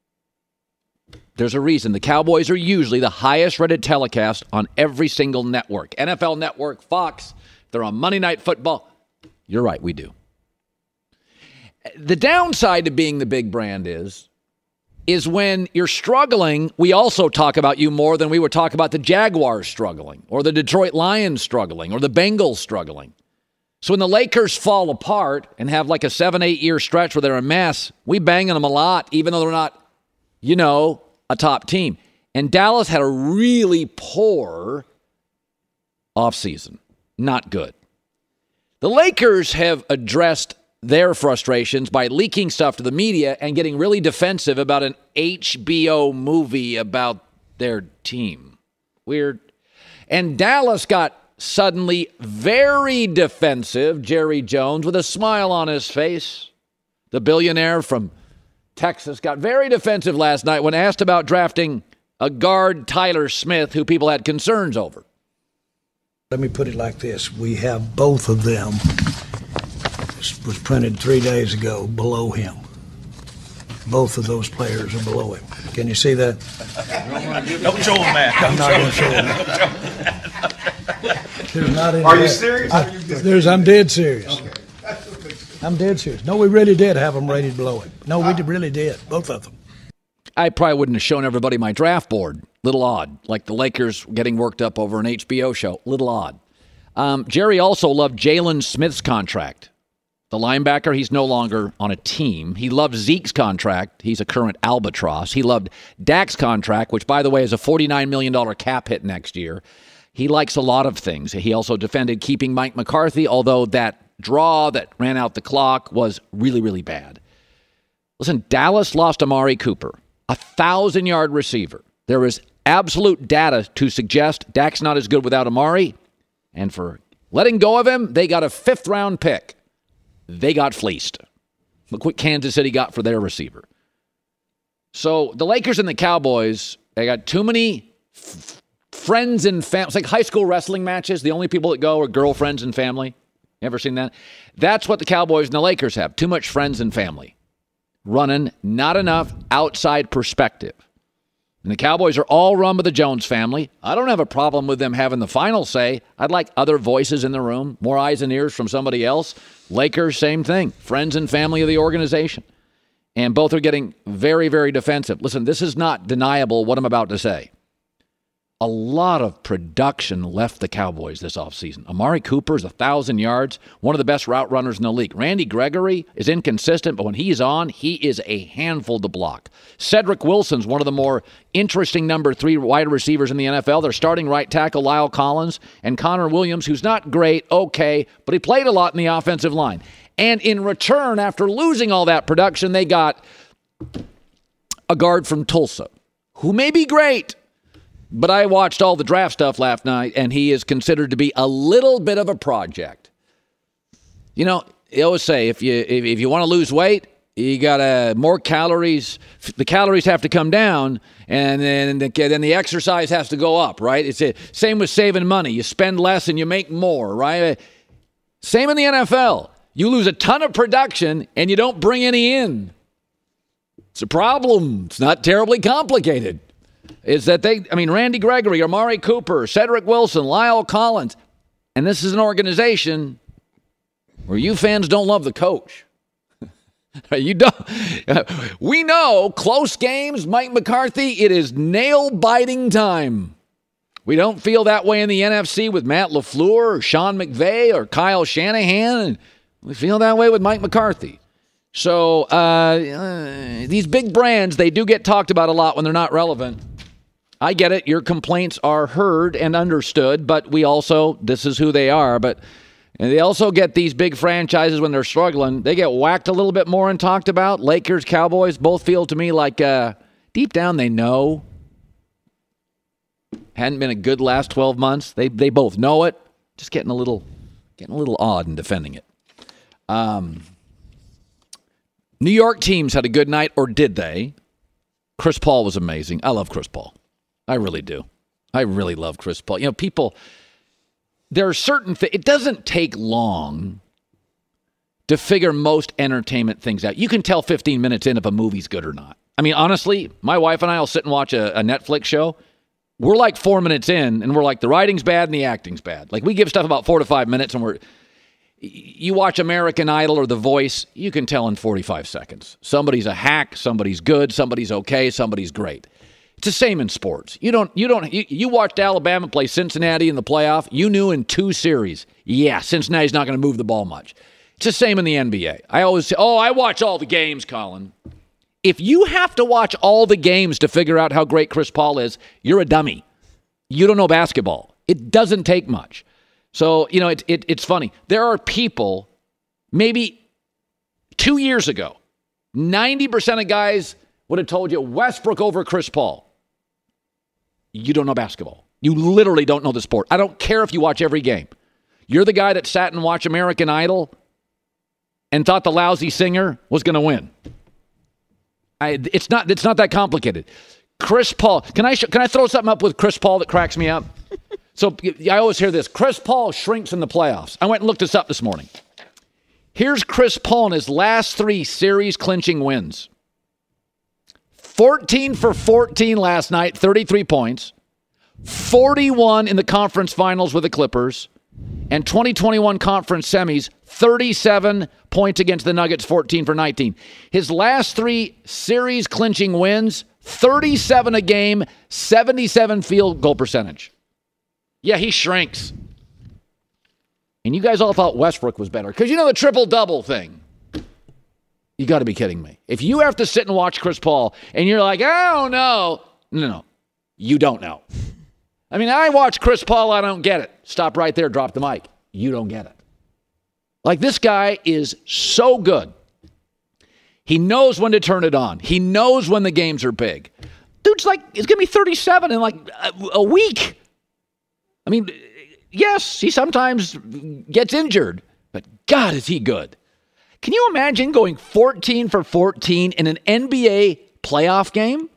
There's a reason. The Cowboys are usually the highest rated telecast on every single network. NFL Network, Fox, they're on Monday Night Football. You're right, we do. The downside to being the big brand is when you're struggling, we also talk about you more than we would talk about the Jaguars struggling or the Detroit Lions struggling or the Bengals struggling. So when the Lakers fall apart and have like a 7-8 year stretch where they're a mess, we bang on them a lot, even though they're not a top team. And Dallas had a really poor offseason. Not good. The Lakers have addressed their frustrations by leaking stuff to the media and getting really defensive about an HBO movie about their team. Weird. And Dallas got suddenly very defensive. Jerry Jones, with a smile on his face, the billionaire from Texas, got very defensive last night when asked about drafting a guard, Tyler Smith, who people had concerns over. Let me put it like this. We have both of them. This was printed 3 days ago, below him. Both of those players are below him. Can you see that? Don't show him that. I'm not going to show him. There's not any. Are you serious? I'm dead serious. Okay. I'm dead serious. No, we really did have them rated below him. No, we really did. Both of them. I probably wouldn't have shown everybody my draft board. Little odd. Like the Lakers getting worked up over an HBO show. Little odd. Jerry also loved Jalen Smith's contract. The linebacker, he's no longer on a team. He loved Zeke's contract. He's a current albatross. He loved Dak's contract, which, by the way, is a $49 million cap hit next year. He likes a lot of things. He also defended keeping Mike McCarthy, although that draw that ran out the clock was really, really bad. Listen, Dallas lost Amari Cooper, a 1,000-yard receiver. There is absolute data to suggest Dak's not as good without Amari. And for letting go of him, they got a 5th-round pick. They got fleeced. Look what Kansas City got for their receiver. So the Lakers and the Cowboys, they got too many friends and family. It's like high school wrestling matches. The only people that go are girlfriends and family. You ever seen that? That's what the Cowboys and the Lakers have. Too much friends and family. Running, not enough outside perspective. And the Cowboys are all run by the Jones family. I don't have a problem with them having the final say. I'd like other voices in the room, more eyes and ears from somebody else. Lakers, same thing. Friends and family of the organization. And both are getting very, very defensive. Listen, this is not deniable what I'm about to say. A lot of production left the Cowboys this offseason. Amari Cooper is 1,000 yards, one of the best route runners in the league. Randy Gregory is inconsistent, but when he's on, he is a handful to block. Cedric Wilson's one of the more interesting number 3 wide receivers in the NFL. They're starting right tackle Lyle Collins and Connor Williams, who's not great, okay, but he played a lot in the offensive line. And in return, after losing all that production, they got a guard from Tulsa, who may be great. But I watched all the draft stuff last night, and he is considered to be a little bit of a project. You know, they always say if you want to lose weight, you got more calories. The calories have to come down, and then the exercise has to go up, right? It's same with saving money. You spend less and you make more, right? Same in the NFL. You lose a ton of production, and you don't bring any in. It's a problem. It's not terribly complicated. Is that Randy Gregory, Amari Cooper, Cedric Wilson, Lyle Collins, and this is an organization where you fans don't love the coach. You don't. We know close games, Mike McCarthy, it is nail-biting time. We don't feel that way in the NFC with Matt LaFleur or Sean McVay or Kyle Shanahan. We feel that way with Mike McCarthy. So these big brands, they do get talked about a lot when they're not relevant. I get it. Your complaints are heard and understood, but this is who they are. But they also get these big franchises when they're struggling. They get whacked a little bit more and talked about. Lakers, Cowboys, both feel to me like deep down they know. Hadn't been a good last 12 months. They both know it. Just getting a little odd in defending it. New York teams had a good night, or did they? Chris Paul was amazing. I love Chris Paul. I really do. I really love Chris Paul. You know, people, there are certain things. It doesn't take long to figure most entertainment things out. You can tell 15 minutes in if a movie's good or not. I mean, honestly, my wife and I will sit and watch a Netflix show. We're like 4 minutes in, and we're like, the writing's bad and the acting's bad. Like, we give stuff about 4 to 5 minutes, and you watch American Idol or The Voice, you can tell in 45 seconds. Somebody's a hack, somebody's good, somebody's okay, somebody's great. It's the same in sports. You watched Alabama play Cincinnati in the playoff. You knew in 2 series, Cincinnati's not going to move the ball much. It's the same in the NBA. I always say, I watch all the games, Colin. If you have to watch all the games to figure out how great Chris Paul is, you're a dummy. You don't know basketball. It doesn't take much. So, it's funny. There are people, maybe 2 years ago, 90% of guys would have told you Westbrook over Chris Paul. You don't know basketball. You literally don't know the sport. I don't care if you watch every game. You're the guy that sat and watched American Idol and thought the lousy singer was going to win. It's not that complicated. Chris Paul. Can I throw something up with Chris Paul that cracks me up? So I always hear this. Chris Paul shrinks in the playoffs. I went and looked this up this morning. Here's Chris Paul in his last 3 series-clinching wins. 14 for 14 last night, 33 points. 41 in the conference finals with the Clippers. And 2021 conference semis, 37 points against the Nuggets, 14 for 19. His last 3 series-clinching wins, 37 a game, 77 field goal percentage. Yeah, he shrinks. And you guys all thought Westbrook was better. Because the triple-double thing. You got to be kidding me. If you have to sit and watch Chris Paul and you're like, oh, no. No. You don't know. I mean, I watch Chris Paul, I don't get it. Stop right there, drop the mic. You don't get it. Like, this guy is so good. He knows when to turn it on. He knows when the games are big. Dude's like, he's going to be 37 in like a week. I mean, yes, he sometimes gets injured, but God, is he good. Can you imagine going 14 for 14 in an NBA playoff game?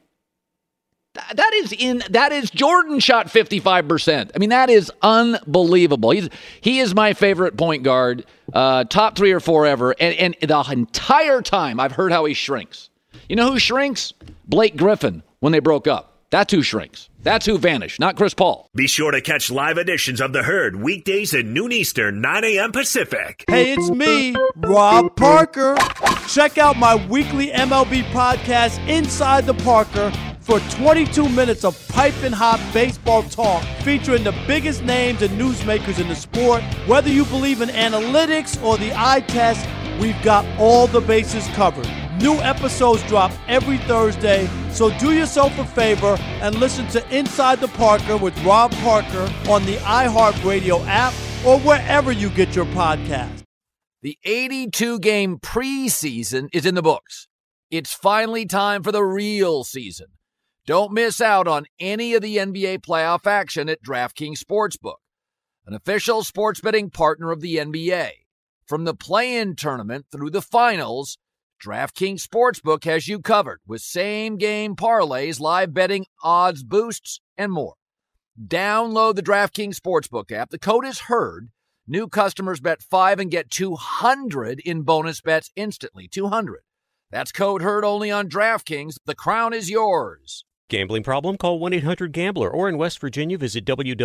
That is Jordan shot 55%. I mean, that is unbelievable. He is my favorite point guard, top 3 or 4 ever. And the entire time I've heard how he shrinks. You know who shrinks? Blake Griffin when they broke up. That's who shrinks. That's who vanished, not Chris Paul. Be sure to catch live editions of The Herd weekdays at noon Eastern, 9 a.m. Pacific. Hey, it's me, Rob Parker. Check out my weekly MLB podcast, Inside the Parker, for 22 minutes of piping hot baseball talk featuring the biggest names and newsmakers in the sport. Whether you believe in analytics or the eye test, we've got all the bases covered. New episodes drop every Thursday, so do yourself a favor and listen to Inside the Parker with Rob Parker on the iHeartRadio app or wherever you get your podcast. The 82-game preseason is in the books. It's finally time for the real season. Don't miss out on any of the NBA playoff action at DraftKings Sportsbook, an official sports betting partner of the NBA. From the play-in tournament through the finals, DraftKings Sportsbook has you covered with same-game parlays, live betting, odds boosts, and more. Download the DraftKings Sportsbook app. The code is HERD. New customers bet $5 and get $200 in bonus bets instantly. $200. That's code HERD only on DraftKings. The crown is yours. Gambling problem? Call 1-800-GAMBLER. Or in West Virginia, visit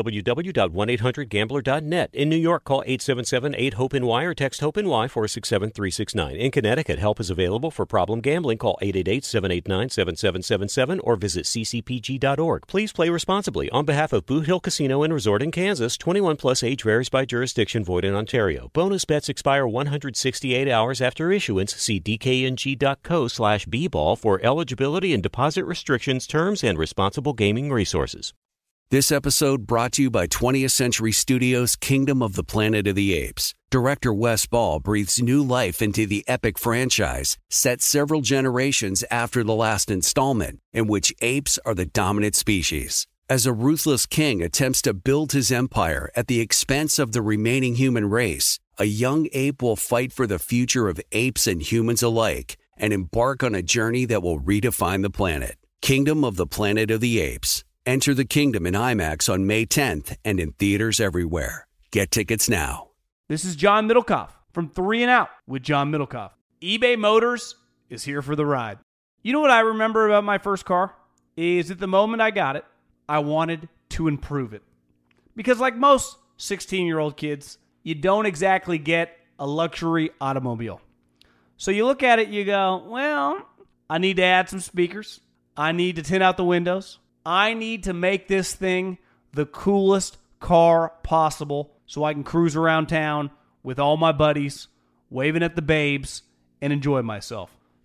www.1800gambler.net. In New York, call 877-8-HOPE-NY or text HOPE-NY 467-369. In Connecticut, help is available for problem gambling. Call 888-789-7777 or visit ccpg.org. Please play responsibly. On behalf of Boot Hill Casino and Resort in Kansas, 21 plus age varies by jurisdiction, void in Ontario. Bonus bets expire 168 hours after issuance. See dkng.co/bball for eligibility and deposit restrictions, terms, and responsible gaming resources. This episode brought to you by 20th Century Studios' Kingdom of the Planet of the Apes. Director Wes Ball breathes new life into the epic franchise, set several generations after the last installment, in which apes are the dominant species. As a ruthless king attempts to build his empire at the expense of the remaining human race, a young ape will fight for the future of apes and humans alike and embark on a journey that will redefine the planet. Kingdom of the Planet of the Apes. Enter the kingdom in IMAX on May 10th and in theaters everywhere. Get tickets now. This is John Middlecoff from 3 and Out with John Middlecoff. eBay Motors is here for the ride. You know what I remember about my first car? Is at the moment I got it, I wanted to improve it. Because like most 16-year-old kids, you don't exactly get a luxury automobile. So you look at it, you go, well, I need to add some speakers. I need to tint out the windows. I need to make this thing the coolest car possible so I can cruise around town with all my buddies, waving at the babes, and enjoy myself.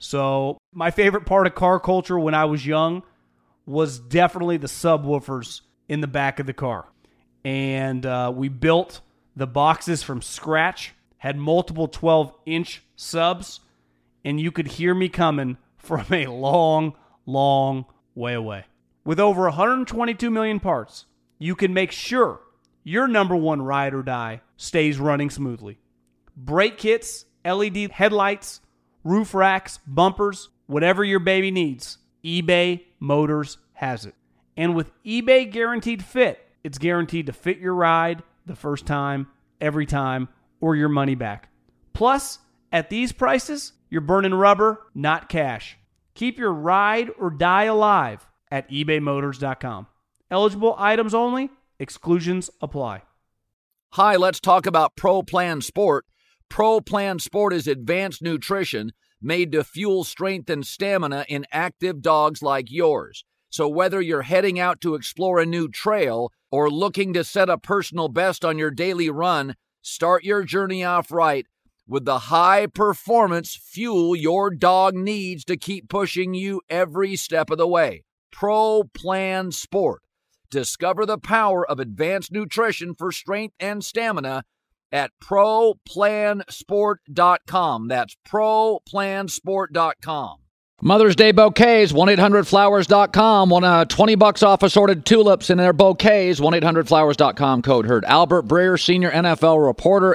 So my favorite part of car culture when I was young was definitely the subwoofers in the back of the car. And we built the boxes from scratch, had multiple 12-inch subs, and you could hear me coming from a long, long way away. With over 122 million parts, you can make sure your number one ride or die stays running smoothly. Brake kits, LED headlights, roof racks, bumpers, whatever your baby needs, eBay Motors has it. And with eBay Guaranteed Fit, it's guaranteed to fit your ride the first time, every time, or your money back. Plus, at these prices, you're burning rubber, not cash. Keep your ride or die alive at ebaymotors.com. Eligible items only. Exclusions apply. Hi, let's talk about Pro Plan Sport. Pro Plan Sport is advanced nutrition made to fuel strength and stamina in active dogs like yours. So whether you're heading out to explore a new trail or looking to set a personal best on your daily run, start your journey off right with the high-performance fuel your dog needs to keep pushing you every step of the way. Pro Plan Sport. Discover the power of advanced nutrition for strength and stamina at ProPlansport.com. That's ProPlansport.com. Mother's Day bouquets, 1-800-Flowers.com. Want $20 off assorted tulips in their bouquets, 1-800-Flowers.com, code HERD. Albert Breer, senior NFL reporter,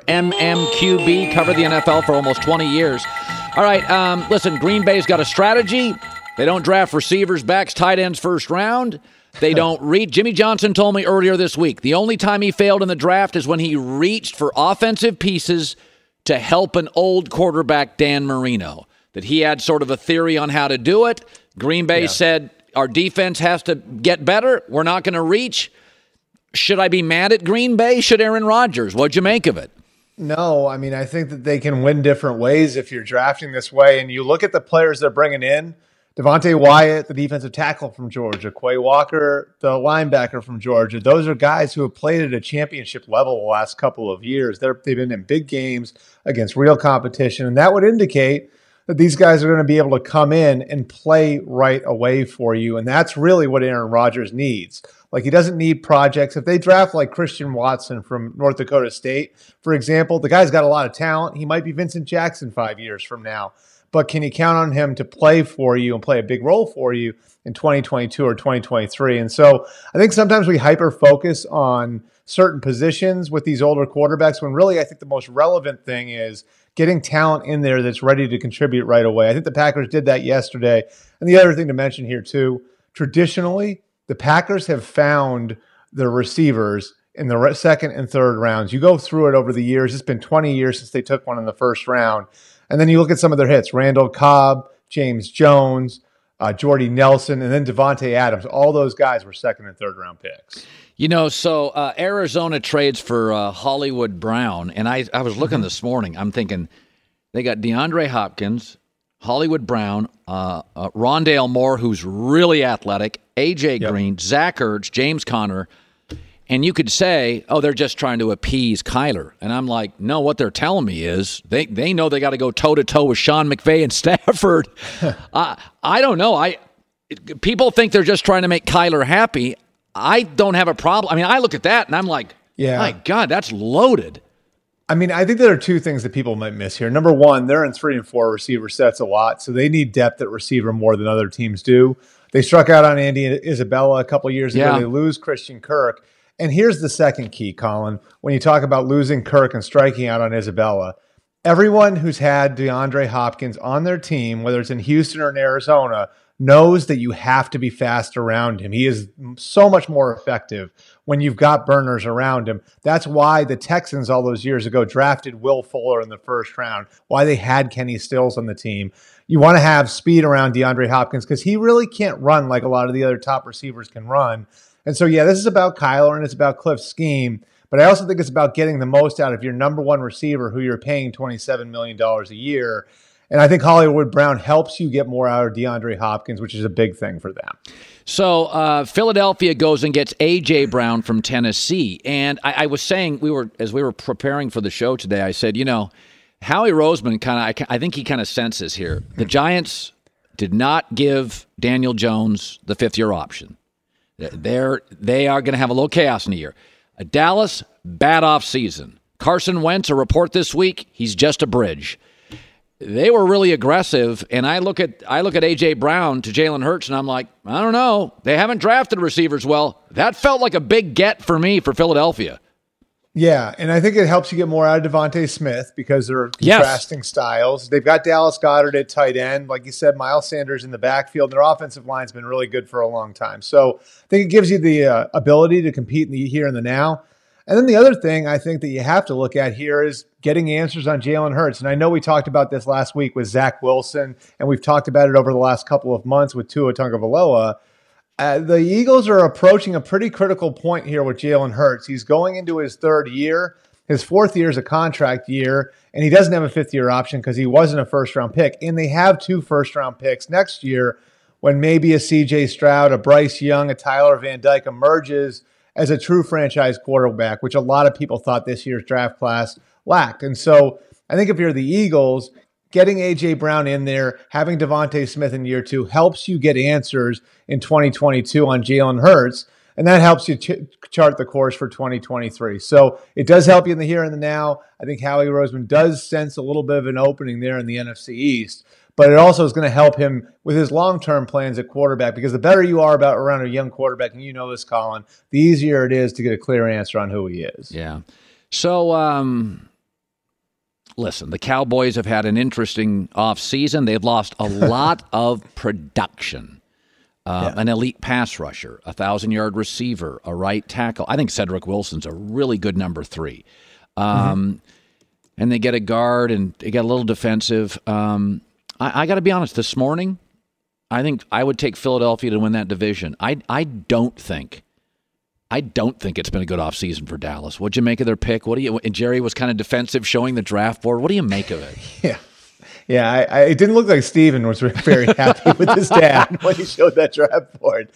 MMQB, covered the NFL for almost 20 years. All right, listen, Green Bay's got a strategy. They don't draft receivers, backs, tight ends first round. They don't reach. Jimmy Johnson told me earlier this week, the only time he failed in the draft is when he reached for offensive pieces to help an old quarterback, Dan Marino. That he had sort of a theory on how to do it. Green Bay said, our defense has to get better. We're not going to reach. Should I be mad at Green Bay? Should Aaron Rodgers? What'd you make of it? No, I mean, I think that they can win different ways if you're drafting this way. And you look at the players they're bringing in, Devontae Wyatt, the defensive tackle from Georgia, Quay Walker, the linebacker from Georgia. Those are guys who have played at a championship level the last couple of years. They've been in big games against real competition, and that would indicate that these guys are going to be able to come in and play right away for you, and that's really what Aaron Rodgers needs. Like, he doesn't need projects. If they draft like Christian Watson from North Dakota State, for example, the guy's got a lot of talent. He might be Vincent Jackson 5 years from now. But can you count on him to play for you and play a big role for you in 2022 or 2023? And so I think sometimes we hyper-focus on certain positions with these older quarterbacks when really I think the most relevant thing is getting talent in there that's ready to contribute right away. I think the Packers did that yesterday. And the other thing to mention here too, traditionally, the Packers have found the receivers in the second and third rounds. You go through it over the years. It's been 20 years since they took one in the first round. And then you look at some of their hits, Randall Cobb, James Jones, Jordy Nelson, and then Devontae Adams. All those guys were second and third round picks. You know, so Arizona trades for Hollywood Brown. And I was looking this morning. I'm thinking they got DeAndre Hopkins, Hollywood Brown, Rondale Moore, who's really athletic, A.J. Green, Zach Ertz, James Conner. And you could say, oh, they're just trying to appease Kyler. And I'm like, no, what they're telling me is they know they got to go toe-to-toe with Sean McVay and Stafford. I don't know. People think they're just trying to make Kyler happy. I don't have a problem. I mean, I look at that, and I'm like, my God, that's loaded. I mean, I think there are two things that people might miss here. Number one, they're in 3 and 4 receiver sets a lot, so they need depth at receiver more than other teams do. They struck out on Andy Isabella a couple years ago. They lose Christian Kirk. And here's the second key, Colin. When you talk about losing Kirk and striking out on Isabella, everyone who's had DeAndre Hopkins on their team, whether it's in Houston or in Arizona, knows that you have to be fast around him. He is so much more effective when you've got burners around him. That's why the Texans all those years ago drafted Will Fuller in the first round, why they had Kenny Stills on the team. You want to have speed around DeAndre Hopkins because he really can't run like a lot of the other top receivers can run. And so, this is about Kyler and it's about Cliff's scheme. But I also think it's about getting the most out of your number one receiver who you're paying $27 million a year. And I think Hollywood Brown helps you get more out of DeAndre Hopkins, which is a big thing for them. So Philadelphia goes and gets A.J. Brown from Tennessee. And I was saying, as we were preparing for the show today, I said, Howie Roseman I think he kind of senses here. The Giants did not give Daniel Jones the fifth-year option. They are going to have a little chaos in a year. Dallas, bad off season. Carson Wentz, a report this week, he's just a bridge. They were really aggressive, and I look at A.J. Brown to Jalen Hurts, and I'm like, I don't know. They haven't drafted receivers well. That felt like a big get for me for Philadelphia. Yeah, and I think it helps you get more out of Devontae Smith because they're contrasting styles. They've got Dallas Goedert at tight end. Like you said, Miles Sanders in the backfield. Their offensive line's been really good for a long time. So I think it gives you the ability to compete in the here and the now. And then the other thing I think that you have to look at here is getting answers on Jalen Hurts. And I know we talked about this last week with Zach Wilson, and we've talked about it over the last couple of months with Tua Tagovailoa. The Eagles are approaching a pretty critical point here with Jalen Hurts. He's going into his third year. His fourth year is a contract year, and he doesn't have a fifth-year option because he wasn't a first-round pick. And they have 2 first-round picks next year when maybe a C.J. Stroud, a Bryce Young, a Tyler Van Dyke emerges as a true franchise quarterback, which a lot of people thought this year's draft class lacked. And so I think if you're the Eagles, getting A.J. Brown in there, having Devontae Smith in year 2 helps you get answers in 2022 on Jalen Hurts, and that helps you chart the course for 2023. So it does help you in the here and the now. I think Howie Roseman does sense a little bit of an opening there in the NFC East, but it also is going to help him with his long-term plans at quarterback, because the better you are around a young quarterback, and you know this, Colin, the easier it is to get a clear answer on who he is. Yeah. So, listen, the Cowboys have had an interesting offseason. They've lost a lot of production. An elite pass rusher, a 1,000-yard receiver, a right tackle. I think Cedric Wilson's a really good number 3. And they get a guard, and they get a little defensive. I got to be honest, this morning, I think I would take Philadelphia to win that division. I don't think it's been a good offseason for Dallas. What'd you make of their pick? And Jerry was kind of defensive, showing the draft board. What do you make of it? Yeah, it didn't look like Steven was very happy with his dad when he showed that draft board.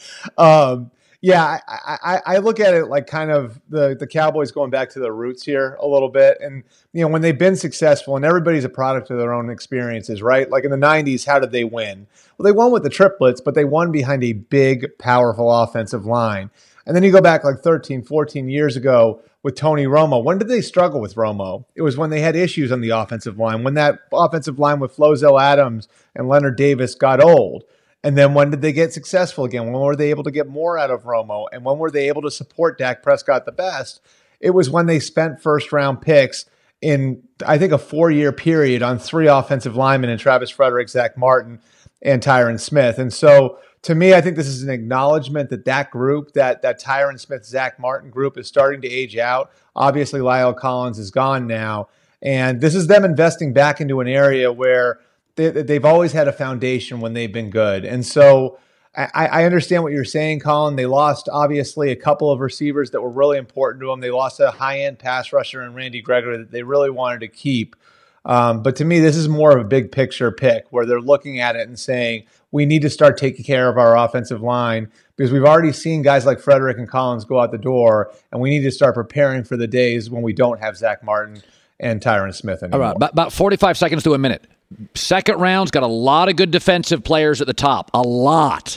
I look at it like kind of the Cowboys going back to their roots here a little bit. And, when they've been successful, and everybody's a product of their own experiences, right? Like in the 90s, how did they win? Well, they won with the triplets, but they won behind a big, powerful offensive line. And then you go back like 13, 14 years ago with Tony Romo. When did they struggle with Romo? It was when they had issues on the offensive line, when that offensive line with Flozell Adams and Leonard Davis got old. And then when did they get successful again? When were they able to get more out of Romo? And when were they able to support Dak Prescott the best? It was when they spent first-round picks in, I think, a 4-year period on 3 offensive linemen in Travis Frederick, Zach Martin, and Tyron Smith. And so, to me, I think this is an acknowledgement that group, that Tyron Smith, Zach Martin group is starting to age out. Obviously, Lyle Collins is gone now. And this is them investing back into an area where they've always had a foundation when they've been good. And so I understand what you're saying, Colin. They lost, obviously, a couple of receivers that were really important to them. They lost a high-end pass rusher in Randy Gregory that they really wanted to keep. But to me, this is more of a big picture pick where they're looking at it and saying, we need to start taking care of our offensive line because we've already seen guys like Frederick and Collins go out the door, and we need to start preparing for the days when we don't have Zach Martin and Tyron Smith anymore. All right, about 45 seconds to a minute. Second round's got a lot of good defensive players at the top. A lot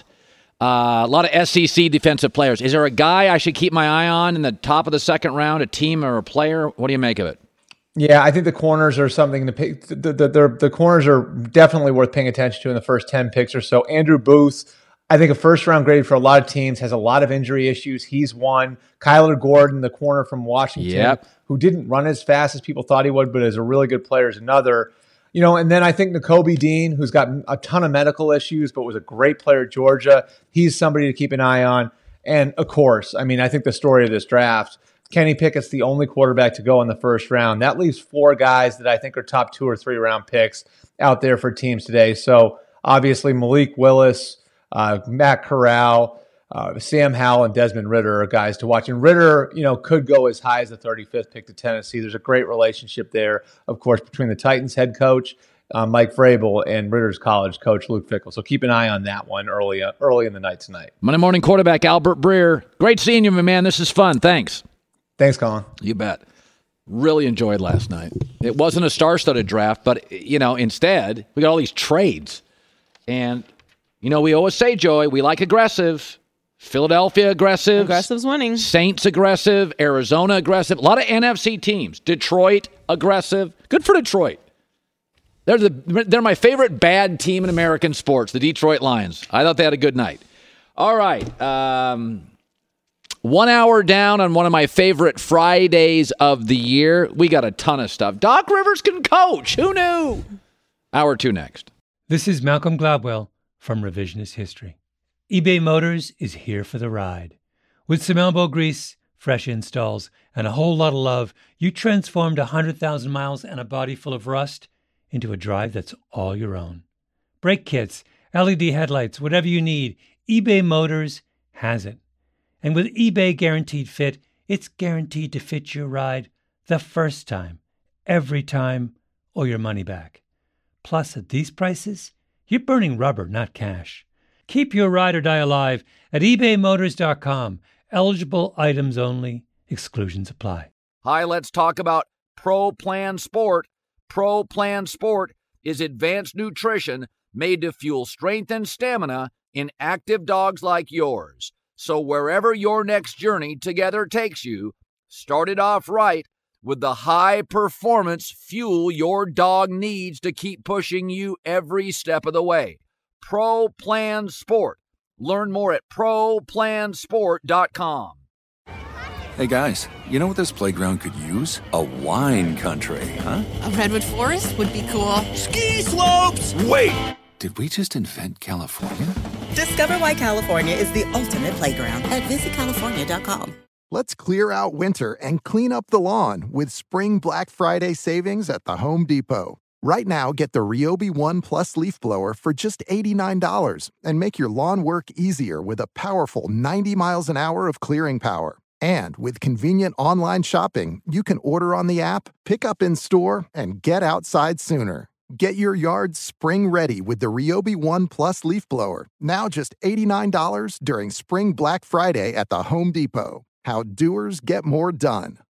of SEC defensive players. Is there a guy I should keep my eye on in the top of the second round, a team or a player? What do you make of it? Yeah, I think the corners are something to pay. The corners are definitely worth paying attention to in the first 10 picks or so. Andrew Booth, I think a first-round grade for a lot of teams, has a lot of injury issues. He's one. Kyler Gordon, the corner from Washington, who didn't run as fast as people thought he would, but is a really good player, is another. And then I think Nakobe Dean, who's got a ton of medical issues, but was a great player at Georgia. He's somebody to keep an eye on. And, of course, I think the story of this draft, Kenny Pickett's the only quarterback to go in the first round. That leaves 4 guys that I think are top 2 or 3 round picks out there for teams today. So, obviously, Malik Willis, Matt Corral, Sam Howell, and Desmond Ridder are guys to watch. And Ridder, could go as high as the 35th pick to Tennessee. There's a great relationship there, of course, between the Titans head coach, Mike Vrabel, and Ridder's college coach, Luke Fickell. So keep an eye on that one early in the night tonight. Monday morning quarterback Albert Breer. Great seeing you, my man. This is fun. Thanks. Thanks, Colin. You bet. Really enjoyed last night. It wasn't a star-studded draft, but, instead, we got all these trades. And, we always say, Joey, we like aggressive. Philadelphia aggressive. Aggressive's winning. Saints aggressive. Arizona aggressive. A lot of NFC teams. Detroit aggressive. Good for Detroit. They're my favorite bad team in American sports, the Detroit Lions. I thought they had a good night. All right. 1 hour down on one of my favorite Fridays of the year. We got a ton of stuff. Doc Rivers can coach. Who knew? Hour 2 next. This is Malcolm Gladwell from Revisionist History. eBay Motors is here for the ride. With some elbow grease, fresh installs, and a whole lot of love, you transformed 100,000 miles and a body full of rust into a drive that's all your own. Brake kits, LED headlights, whatever you need, eBay Motors has it. And with eBay Guaranteed Fit, it's guaranteed to fit your ride the first time, every time, or your money back. Plus, at these prices, you're burning rubber, not cash. Keep your ride or die alive at ebaymotors.com. Eligible items only. Exclusions apply. Hi, let's talk about Pro Plan Sport. Pro Plan Sport is advanced nutrition made to fuel strength and stamina in active dogs like yours. So wherever your next journey together takes you, start it off right with the high-performance fuel your dog needs to keep pushing you every step of the way. Pro Plan Sport. Learn more at ProPlansport.com. Hey guys, you know what this playground could use? A wine country, huh? A redwood forest would be cool. Ski slopes! Wait! Did we just invent California? Discover why California is the ultimate playground at visitcalifornia.com. Let's clear out winter and clean up the lawn with Spring Black Friday savings at the Home Depot. Right now, get the Ryobi One Plus leaf blower for just $89 and make your lawn work easier with a powerful 90 miles an hour of clearing power. And with convenient online shopping, you can order on the app, pick up in store, and get outside sooner. Get your yard spring ready with the Ryobi One Plus leaf blower, now just $89 during Spring Black Friday at the Home Depot. How doers get more done.